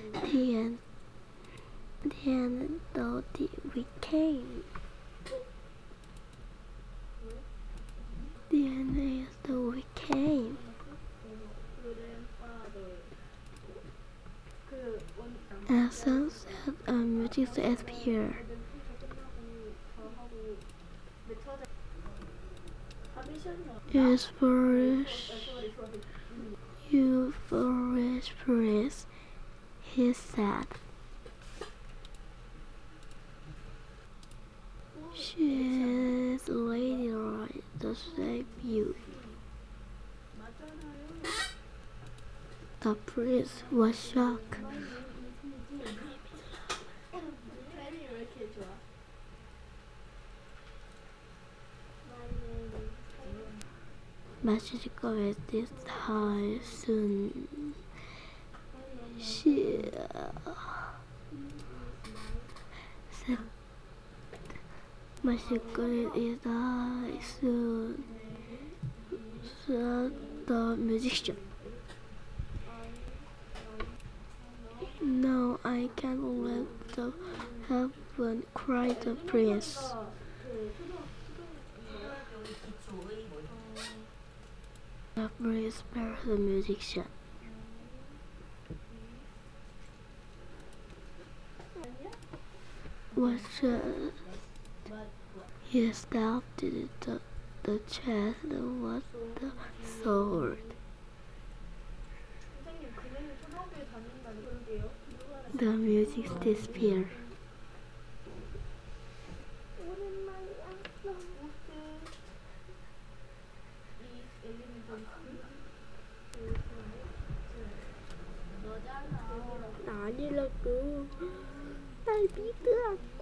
The end. The end of the weekend. The end is the weekend. As sunset and music appear. Euphorious, he said. She is Lady Right, the same you. The priest was shocked. But she goes this high soon. She said, but she goes die soon. Said the musician. No, I can't let the heaven, cried the prince. The prince spared the musician. What should he stopped the chest was the sword. The music disappeared. Tại vì là cứ ai biết nữa.